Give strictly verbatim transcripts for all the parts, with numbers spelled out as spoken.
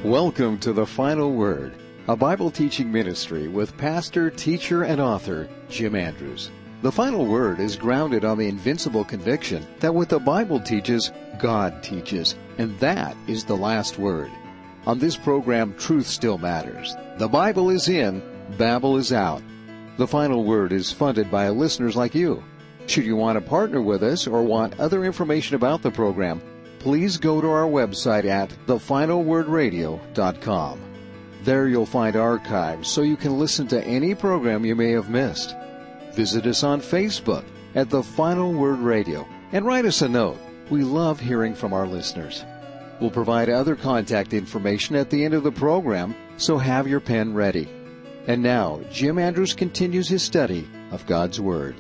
Welcome to The Final Word, a Bible teaching ministry with pastor, teacher, and author Jim Andrews. The Final Word is grounded on the invincible conviction that what the Bible teaches, God teaches, and that is the last word. On this program, truth still matters. The Bible is in, Babel is out. The Final Word is funded by listeners like you. Should you want to partner with us or want other information about the program, please go to our website at the final word radio dot com. There you'll find archives so you can listen to any program you may have missed. Visit us on Facebook at The Final Word Radio and write us a note. We love hearing from our listeners. We'll provide other contact information at the end of the program, so have your pen ready. And now, Jim Andrews continues his study of God's Word.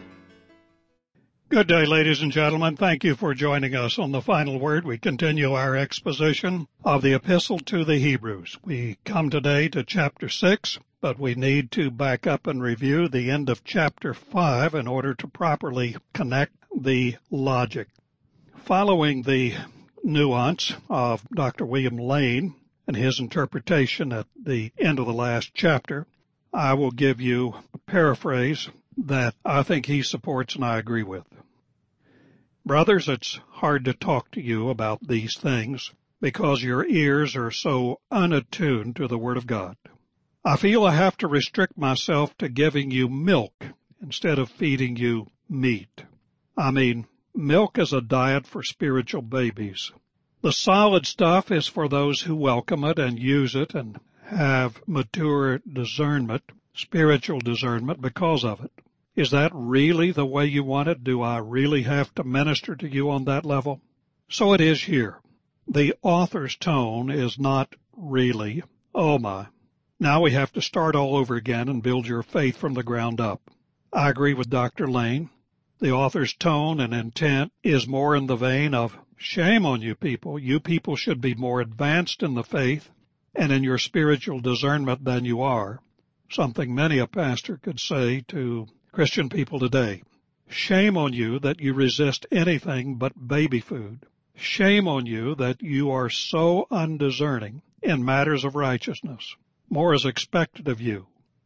Good day, ladies and gentlemen. Thank you for joining us on The Final Word. We continue our exposition of the Epistle to the Hebrews. We come today to chapter six, but we need to back up and review the end of chapter five in order to properly connect the logic. Following the nuance of Doctor William Lane and his interpretation at the end of the last chapter, I will give you a paraphrase that I think he supports and I agree with. Brothers, it's hard to talk to you about these things because your ears are so unattuned to the Word of God. I feel I have to restrict myself to giving you milk instead of feeding you meat. I mean, milk is a diet for spiritual babies. The solid stuff is for those who welcome it and use it and have mature discernment, spiritual discernment because of it. Is that really the way you want it? Do I really have to minister to you on that level? So it is here. The author's tone is not really, oh my. Now we have to start all over again and build your faith from the ground up. I agree with Doctor Lane. The author's tone and intent is more in the vein of, shame on you people. You people should be more advanced in the faith and in your spiritual discernment than you are. Something many a pastor could say to Christian people today. Shame on you that you resist anything but baby food. Shame on you that you are so undiscerning in matters of righteousness. More is expected of you.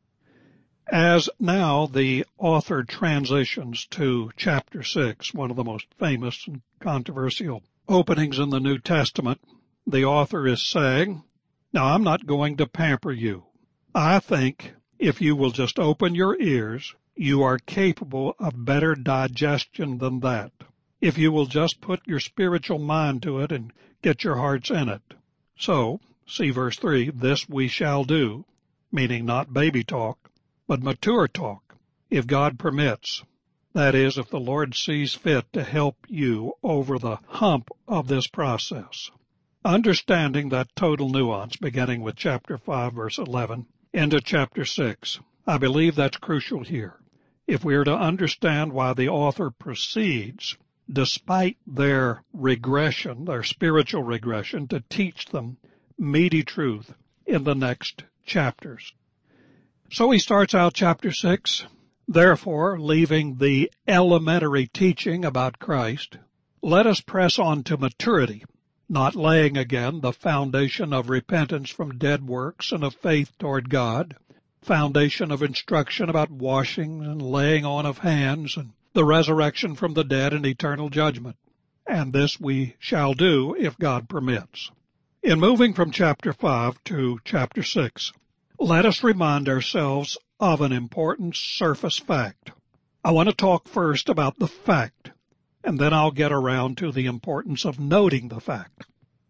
As now the author transitions to chapter six, one of the most famous and controversial openings in the New Testament, the author is saying, now I'm not going to pamper you. I think if you will just open your ears, you are capable of better digestion than that. If you will just put your spiritual mind to it and get your hearts in it. So, see verse three, this we shall do, meaning not baby talk, but mature talk, if God permits. That is, if the Lord sees fit to help you over the hump of this process. Understanding that total nuance, beginning with chapter five, verse eleven, into chapter six, I believe that's crucial here. If we are to understand why the author proceeds, despite their regression, their spiritual regression, to teach them meaty truth in the next chapters. So he starts out chapter six, therefore, leaving the elementary teaching about Christ, let us press on to maturity, not laying again the foundation of repentance from dead works and of faith toward God, foundation of instruction about washing and laying on of hands and the resurrection from the dead and eternal judgment. And this we shall do if God permits. In moving from chapter five to chapter six, let us remind ourselves of an important surface fact. I want to talk first about the fact, and then I'll get around to the importance of noting the fact.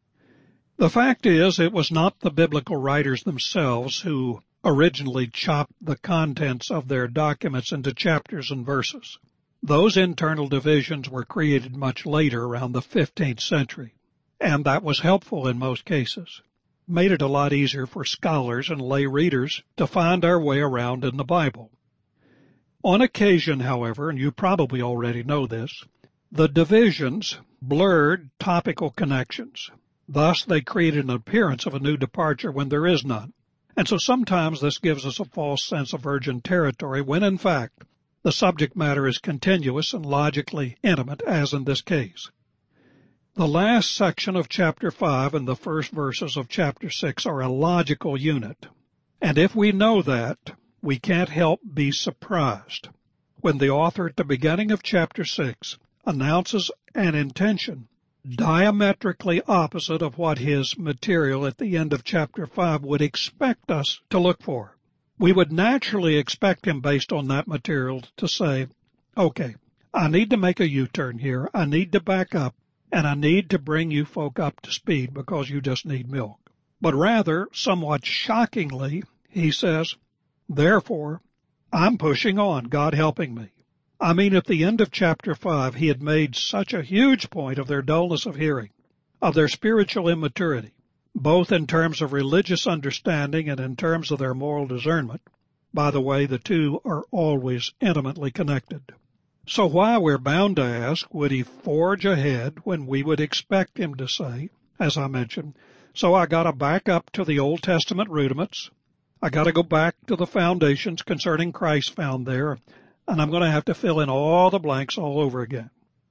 The fact is, it was not the biblical writers themselves who originally chopped the contents of their documents into chapters and verses. Those internal divisions were created much later, around the fifteenth century, and that was helpful in most cases. Made it a lot easier for scholars and lay readers to find our way around in the Bible. On occasion, however, and you probably already know this, the divisions blurred topical connections. Thus, they created an appearance of a new departure when there is none. And so sometimes this gives us a false sense of virgin territory when, in fact, the subject matter is continuous and logically intimate, as in this case. The last section of chapter five and the first verses of chapter six are a logical unit. And if we know that, we can't help be surprised when the author at the beginning of chapter six announces an intention diametrically opposite of what his material at the end of chapter five would expect us to look for. We would naturally expect him, based on that material, to say, okay, I need to make a U-turn here, I need to back up, and I need to bring you folk up to speed because you just need milk. But rather, somewhat shockingly, he says, therefore, I'm pushing on, God helping me. I mean, at the end of chapter five, he had made such a huge point of their dullness of hearing, of their spiritual immaturity, both in terms of religious understanding and in terms of their moral discernment. By the way, the two are always intimately connected. So why, we're bound to ask, would he forge ahead when we would expect him to say, as I mentioned, so I got to back up to the Old Testament rudiments, I got to go back to the foundations concerning Christ found there, and I'm going to have to fill in all the blanks all over again.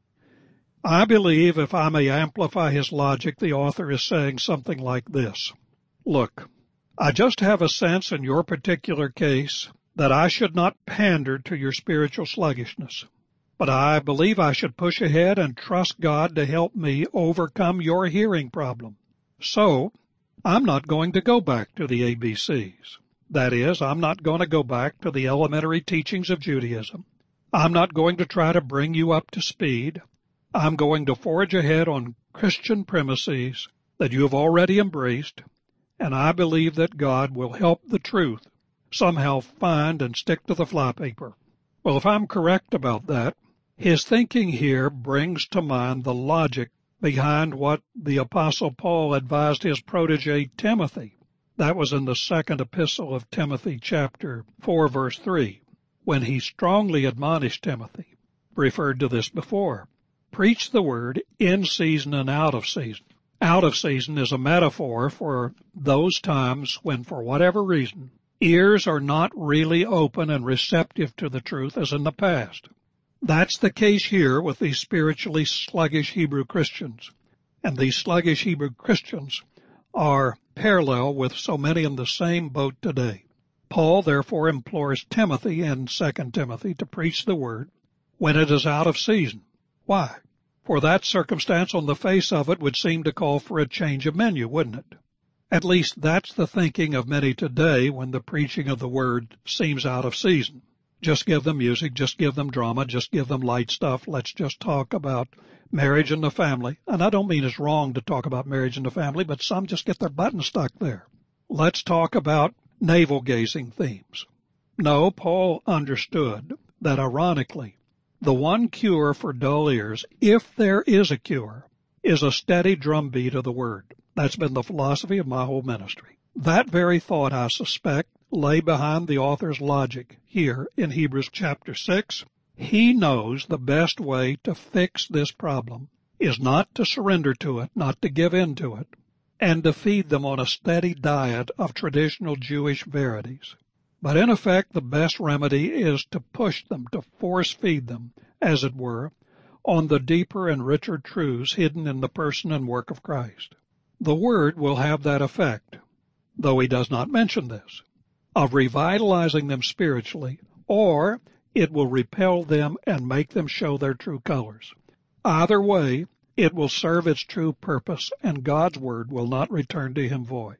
I believe, if I may amplify his logic, the author is saying something like this. Look, I just have a sense in your particular case that I should not pander to your spiritual sluggishness, but I believe I should push ahead and trust God to help me overcome your hearing problem. So, I'm not going to go back to the A B Cs. That is, I'm not going to go back to the elementary teachings of Judaism. I'm not going to try to bring you up to speed. I'm going to forge ahead on Christian premises that you have already embraced, and I believe that God will help the truth somehow find and stick to the flypaper. Well, if I'm correct about that, his thinking here brings to mind the logic behind what the Apostle Paul advised his protege Timothy. That was in the second epistle of Timothy, chapter four, verse three, when he strongly admonished Timothy, referred to this before. Preach the word in season and out of season. Out of season is a metaphor for those times when, for whatever reason, ears are not really open and receptive to the truth as in the past. That's the case here with these spiritually sluggish Hebrew Christians. And these sluggish Hebrew Christians are parallel with so many in the same boat today. Paul therefore implores Timothy in Second Timothy to preach the word when it is out of season. Why? For that circumstance on the face of it would seem to call for a change of menu, wouldn't it? At least that's the thinking of many today when the preaching of the word seems out of season. Just give them music, just give them drama, just give them light stuff. Let's just talk about marriage and the family. And I don't mean it's wrong to talk about marriage and the family, but some just get their button stuck there. Let's talk about navel-gazing themes. No, Paul understood that, ironically, the one cure for dull ears, if there is a cure, is a steady drumbeat of the word. That's been the philosophy of my whole ministry. That very thought, I suspect, lay behind the author's logic here in Hebrews chapter six. He knows the best way to fix this problem is not to surrender to it, not to give in to it, and to feed them on a steady diet of traditional Jewish verities. But in effect, the best remedy is to push them, to force feed them, as it were, on the deeper and richer truths hidden in the person and work of Christ. The Word will have that effect, though he does not mention this, of revitalizing them spiritually, or it will repel them and make them show their true colors. Either way, it will serve its true purpose, and God's Word will not return to him void.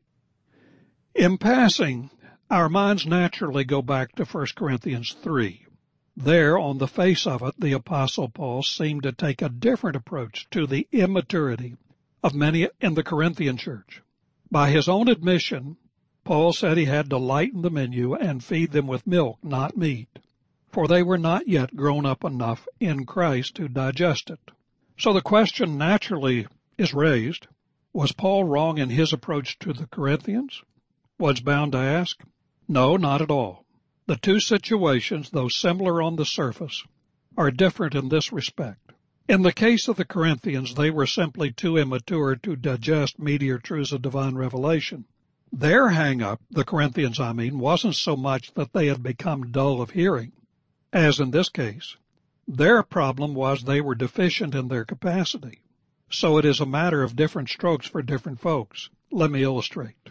In passing, our minds naturally go back to First Corinthians three. There, on the face of it, the Apostle Paul seemed to take a different approach to the immaturity of many in the Corinthian church. By his own admission, Paul said he had to lighten the menu and feed them with milk, not meat, for they were not yet grown up enough in Christ to digest it. So the question naturally is raised, was Paul wrong in his approach to the Corinthians? Was bound to ask, no, not at all. The two situations, though similar on the surface, are different in this respect. In the case of the Corinthians, they were simply too immature to digest meatier truths of divine revelation. Their hang-up, the Corinthians I mean, wasn't so much that they had become dull of hearing, as in this case. Their problem was they were deficient in their capacity. So it is a matter of different strokes for different folks. Let me illustrate.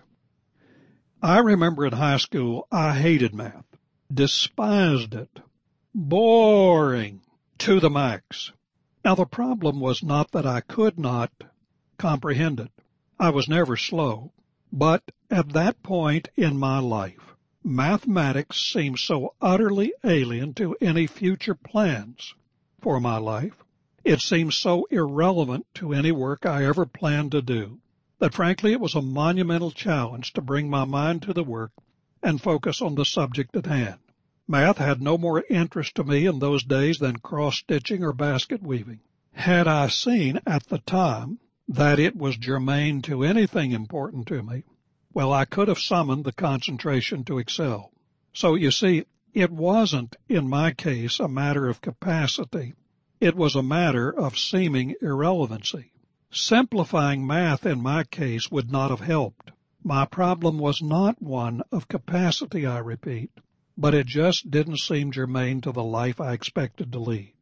I remember in high school, I hated math, despised it, boring to the max. Now the problem was not that I could not comprehend it. I was never slow. But at that point in my life, mathematics seemed so utterly alien to any future plans for my life. It seemed so irrelevant to any work I ever planned to do that frankly it was a monumental challenge to bring my mind to the work and focus on the subject at hand. Math had no more interest to me in those days than cross-stitching or basket weaving. Had I seen at the time that it was germane to anything important to me, well, I could have summoned the concentration to excel. So you see, it wasn't, in my case, a matter of capacity. It was a matter of seeming irrelevancy. Simplifying math in my case would not have helped. My problem was not one of capacity, I repeat, but it just didn't seem germane to the life I expected to lead.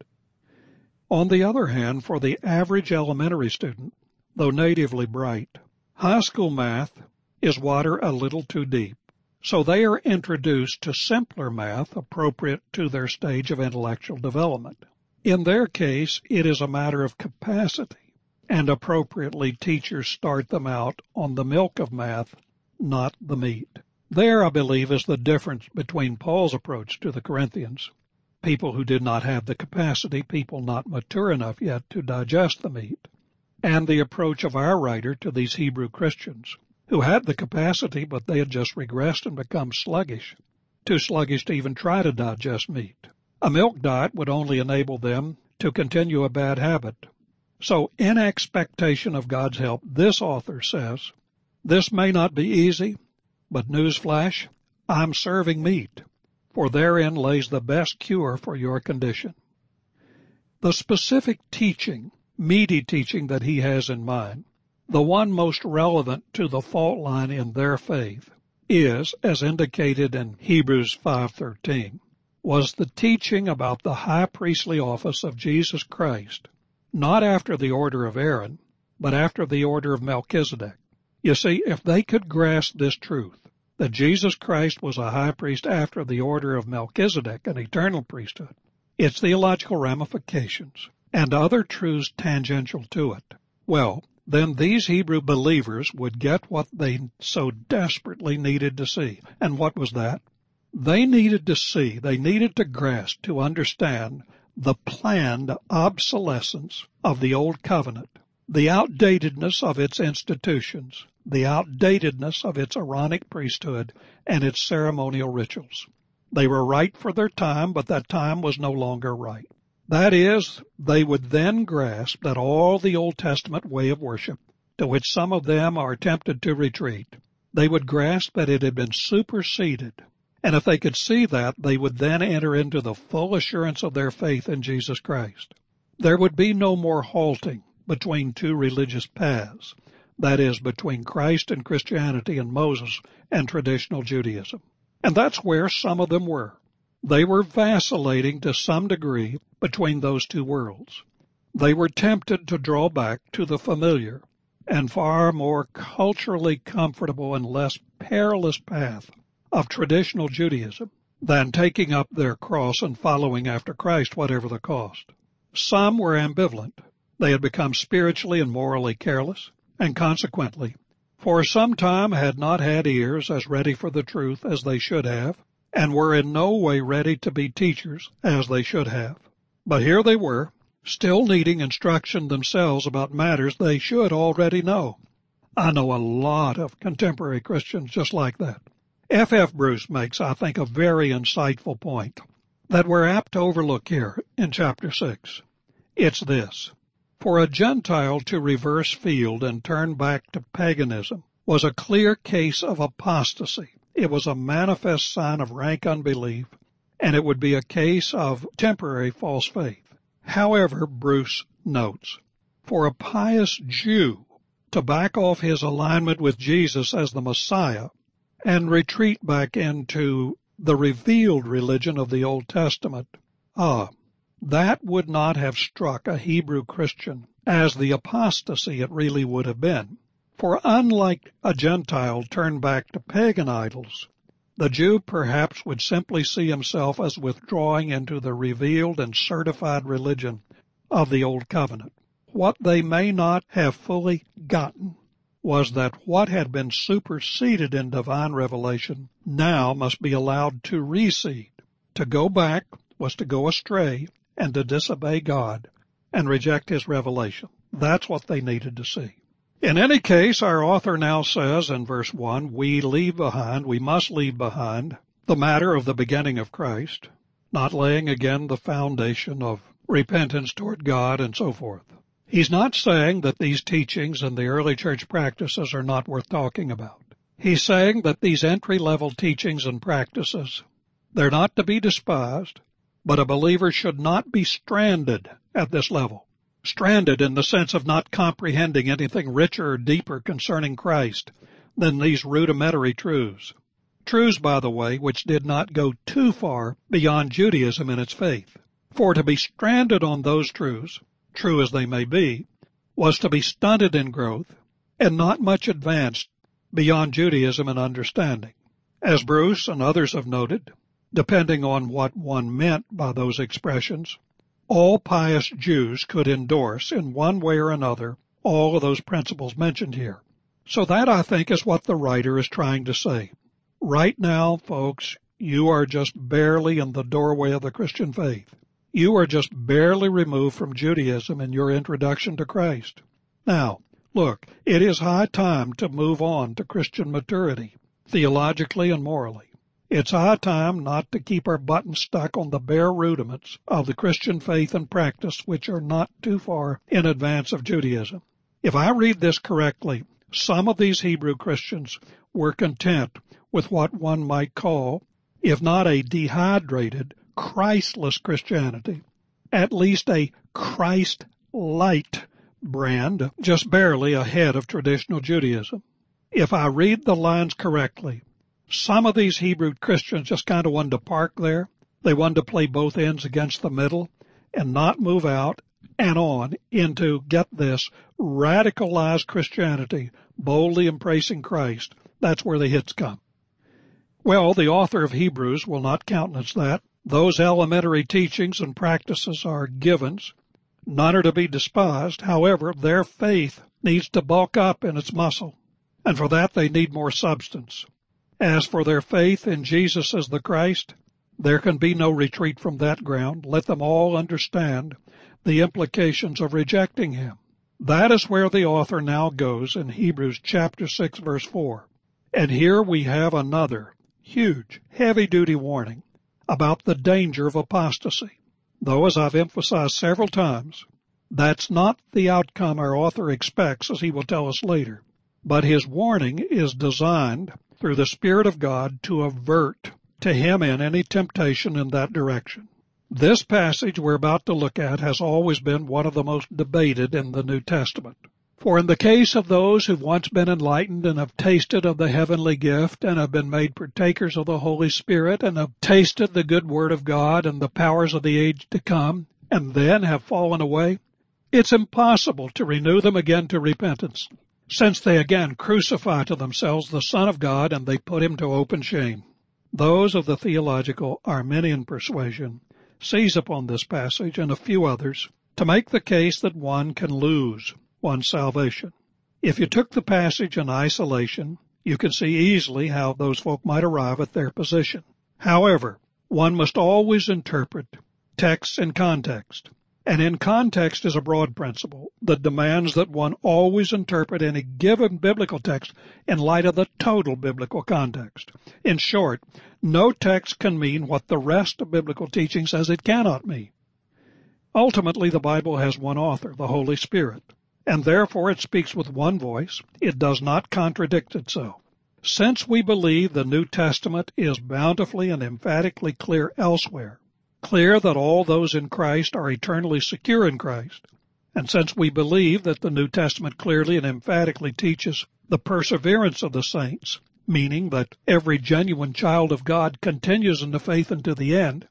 On the other hand, for the average elementary student, though natively bright, high school math is water a little too deep. So they are introduced to simpler math appropriate to their stage of intellectual development. In their case, it is a matter of capacity, and appropriately teachers start them out on the milk of math, not the meat. There, I believe, is the difference between Paul's approach to the Corinthians, people who did not have the capacity, people not mature enough yet to digest the meat, and the approach of our writer to these Hebrew Christians, who had the capacity, but they had just regressed and become sluggish, too sluggish to even try to digest meat. A milk diet would only enable them to continue a bad habit. So, in expectation of God's help, this author says, this may not be easy, but newsflash, I'm serving meat, for therein lays the best cure for your condition. The specific teaching, meaty teaching that he has in mind, the one most relevant to the fault line in their faith, is, as indicated in Hebrews five thirteen, was the teaching about the high priestly office of Jesus Christ, not after the order of Aaron, but after the order of Melchizedek. You see, if they could grasp this truth, that Jesus Christ was a high priest after the order of Melchizedek, an eternal priesthood, its theological ramifications, and other truths tangential to it, well, then these Hebrew believers would get what they so desperately needed to see. And what was that? They needed to see, they needed to grasp, to understand the planned obsolescence of the Old Covenant, the outdatedness of its institutions, the outdatedness of its Aaronic priesthood and its ceremonial rituals. They were right for their time, but that time was no longer right. That is, they would then grasp that all the Old Testament way of worship, to which some of them are tempted to retreat, they would grasp that it had been superseded. And if they could see that, they would then enter into the full assurance of their faith in Jesus Christ. There would be no more halting between two religious paths, that is, between Christ and Christianity and Moses and traditional Judaism. And that's where some of them were. They were vacillating to some degree between those two worlds. They were tempted to draw back to the familiar and far more culturally comfortable and less perilous path of traditional Judaism than taking up their cross and following after Christ, whatever the cost. Some were ambivalent. They had become spiritually and morally careless, and consequently, for some time had not had ears as ready for the truth as they should have, and were in no way ready to be teachers as they should have. But here they were, still needing instruction themselves about matters they should already know. I know a lot of contemporary Christians just like that. F F Bruce makes, I think, a very insightful point that we're apt to overlook here in chapter six. It's this. For a Gentile to reverse field and turn back to paganism was a clear case of apostasy. It was a manifest sign of rank unbelief, and it would be a case of temporary false faith. However, Bruce notes, for a pious Jew to back off his alignment with Jesus as the Messiah and retreat back into the revealed religion of the Old Testament, ah, that would not have struck a Hebrew Christian as the apostasy it really would have been. For unlike a Gentile turned back to pagan idols, the Jew perhaps would simply see himself as withdrawing into the revealed and certified religion of the Old Covenant. What they may not have fully gotten was that what had been superseded in divine revelation now must be allowed to reseed. To go back was to go astray and to disobey God and reject His revelation. That's what they needed to see. In any case, our author now says in verse one, we leave behind, we must leave behind the matter of the beginning of Christ, not laying again the foundation of repentance toward God and so forth. He's not saying that these teachings and the early church practices are not worth talking about. He's saying that these entry-level teachings and practices, they're not to be despised, but a believer should not be stranded at this level. Stranded in the sense of not comprehending anything richer or deeper concerning Christ than these rudimentary truths. Truths, by the way, which did not go too far beyond Judaism in its faith. For to be stranded on those truths, true as they may be, was to be stunted in growth and not much advanced beyond Judaism in understanding. As Bruce and others have noted, depending on what one meant by those expressions, all pious Jews could endorse in one way or another all of those principles mentioned here. So that, I think, is what the writer is trying to say. Right now, folks, you are just barely in the doorway of the Christian faith. You are just barely removed from Judaism in your introduction to Christ. Now, look, it is high time to move on to Christian maturity, theologically and morally. It's high time not to keep our buttons stuck on the bare rudiments of the Christian faith and practice, which are not too far in advance of Judaism. If I read this correctly, some of these Hebrew Christians were content with what one might call, if not a dehydrated, Christless Christianity, at least a Christ-light brand, just barely ahead of traditional Judaism. If I read the lines correctly, some of these Hebrew Christians just kind of wanted to park there. They wanted to play both ends against the middle and not move out and on into, get this, radicalized Christianity, boldly embracing Christ. That's where the hits come. Well, the author of Hebrews will not countenance that. Those elementary teachings and practices are givens. None are to be despised. However, their faith needs to bulk up in its muscle, and for that they need more substance. As for their faith in Jesus as the Christ, there can be no retreat from that ground. Let them all understand the implications of rejecting Him. That is where the author now goes in Hebrews chapter six, verse four. And here we have another huge, heavy-duty warning about the danger of apostasy. Though, as I've emphasized several times, that's not the outcome our author expects, as he will tell us later. But his warning is designed through the Spirit of God to avert to him in any temptation in that direction. This passage we're about to look at has always been one of the most debated in the New Testament. For in the case of those who've once been enlightened and have tasted of the heavenly gift and have been made partakers of the Holy Spirit and have tasted the good Word of God and the powers of the age to come and then have fallen away, it's impossible to renew them again to repentance, since they again crucify to themselves the Son of God and they put Him to open shame. Those of the theological Arminian persuasion seize upon this passage and a few others to make the case that one can lose one's salvation. If you took the passage in isolation, you can see easily how those folk might arrive at their position. However, one must always interpret texts in context. And in context is a broad principle that demands that one always interpret any given biblical text in light of the total biblical context. In short, no text can mean what the rest of biblical teaching says it cannot mean. Ultimately, the Bible has one author, the Holy Spirit, and therefore it speaks with one voice. It does not contradict itself. Since we believe the New Testament is bountifully and emphatically clear elsewhere, clear that all those in Christ are eternally secure in Christ, and since we believe that the New Testament clearly and emphatically teaches the perseverance of the saints, meaning that every genuine child of God continues in the faith unto the end,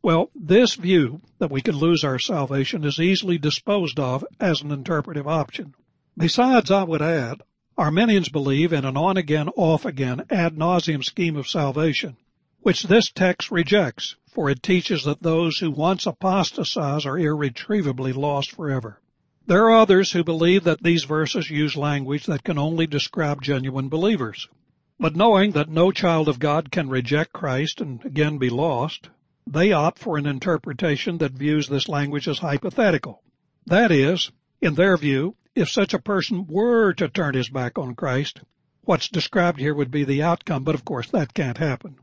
Well, this view that we can lose our salvation is easily disposed of as an interpretive option. Besides, I would add, Arminians believe in an on-again, off-again, ad nauseum scheme of salvation, which this text rejects, for it teaches that those who once apostatize are irretrievably lost forever. There are others who believe that these verses use language that can only describe genuine believers. But knowing that no child of God can reject Christ and again be lost, they opt for an interpretation that views this language as hypothetical. That is, in their view, if such a person were to turn his back on Christ, what's described here would be the outcome, but of course that can't happen.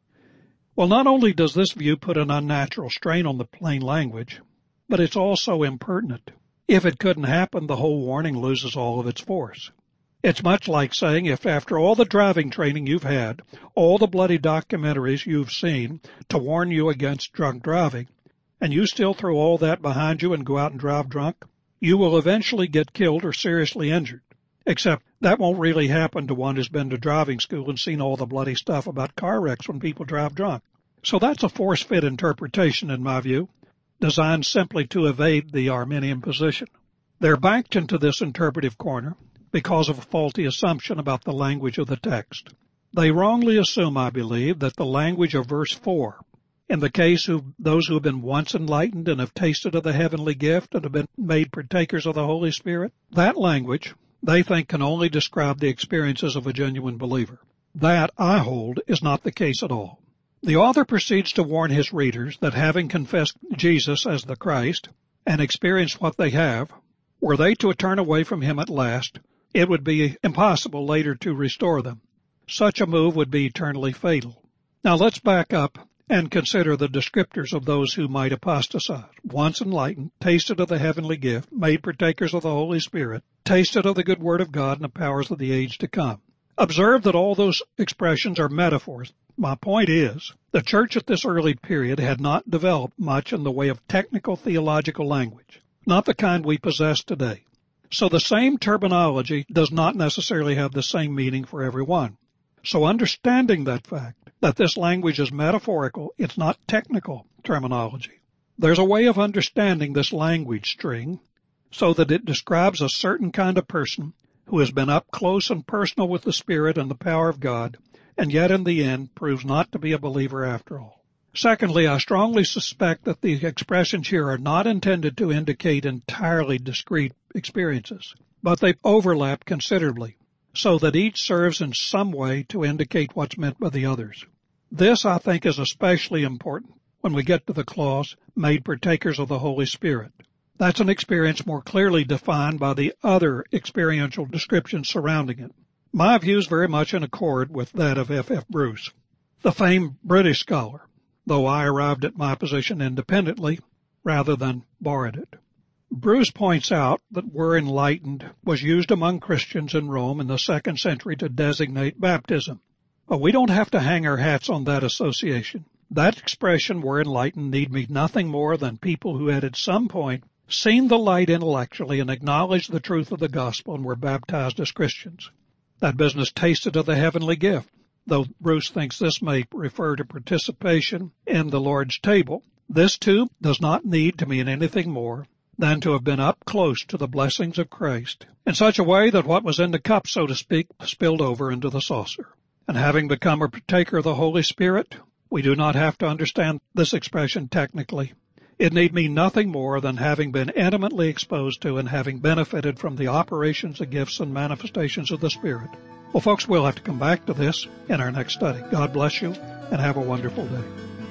Well, not only does this view put an unnatural strain on the plain language, but it's also impertinent. If it couldn't happen, the whole warning loses all of its force. It's much like saying if after all the driving training you've had, all the bloody documentaries you've seen to warn you against drunk driving, and you still throw all that behind you and go out and drive drunk, you will eventually get killed or seriously injured. Except that won't really happen to one who's been to driving school and seen all the bloody stuff about car wrecks when people drive drunk. So that's a force-fit interpretation, in my view, designed simply to evade the Arminian position. They're backed into this interpretive corner because of a faulty assumption about the language of the text. They wrongly assume, I believe, that the language of verse four, in the case of those who have been once enlightened and have tasted of the heavenly gift and have been made partakers of the Holy Spirit, that language, they think, can only describe the experiences of a genuine believer. That, I hold, is not the case at all. The author proceeds to warn his readers that having confessed Jesus as the Christ and experienced what they have, were they to turn away from him at last, it would be impossible later to restore them. Such a move would be eternally fatal. Now let's back up and consider the descriptors of those who might apostatize. Once enlightened, tasted of the heavenly gift, made partakers of the Holy Spirit, tasted of the good word of God and the powers of the age to come. Observe that all those expressions are metaphors. My point is, the church at this early period had not developed much in the way of technical theological language, not the kind we possess today. So the same terminology does not necessarily have the same meaning for everyone. So understanding that fact, that this language is metaphorical, it's not technical terminology. There's a way of understanding this language string so that it describes a certain kind of person who has been up close and personal with the Spirit and the power of God, and yet in the end proves not to be a believer after all. Secondly, I strongly suspect that the expressions here are not intended to indicate entirely discrete experiences, but they overlap considerably, so that each serves in some way to indicate what's meant by the others. This, I think, is especially important when we get to the clause, made partakers of the Holy Spirit. That's an experience more clearly defined by the other experiential descriptions surrounding it. My view is very much in accord with that of F F Bruce, the famed British scholar, though I arrived at my position independently rather than borrowed it. Bruce points out that word enlightened was used among Christians in Rome in the second century to designate baptism. But we don't have to hang our hats on that association. That expression, were enlightened, need mean nothing more than people who had at some point seen the light intellectually and acknowledged the truth of the gospel and were baptized as Christians. That business tasted of the heavenly gift, though Bruce thinks this may refer to participation in the Lord's table. This, too, does not need to mean anything more than to have been up close to the blessings of Christ in such a way that what was in the cup, so to speak, spilled over into the saucer. And having become a partaker of the Holy Spirit, we do not have to understand this expression technically. It need mean nothing more than having been intimately exposed to and having benefited from the operations, the gifts, and manifestations of the Spirit. Well, folks, we'll have to come back to this in our next study. God bless you, and have a wonderful day.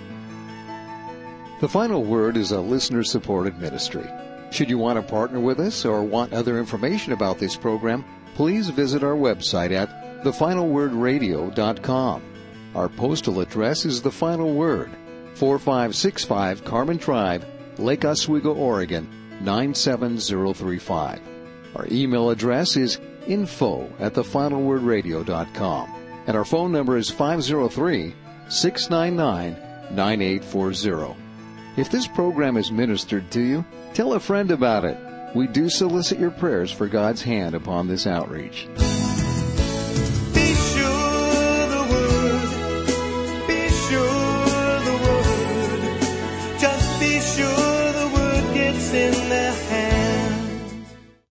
The Final Word is a listener-supported ministry. Should you want to partner with us or want other information about this program, please visit our website at the final word radio dot com. Our postal address is The Final Word, four five six five Carmen Drive, Lake Oswego, Oregon, nine seven zero three five. Our email address is info at the final word radio dot com. And our phone number is five zero three, six nine nine, nine eight four zero. If this program is ministered to you, tell a friend about it. We do solicit your prayers for God's hand upon this outreach.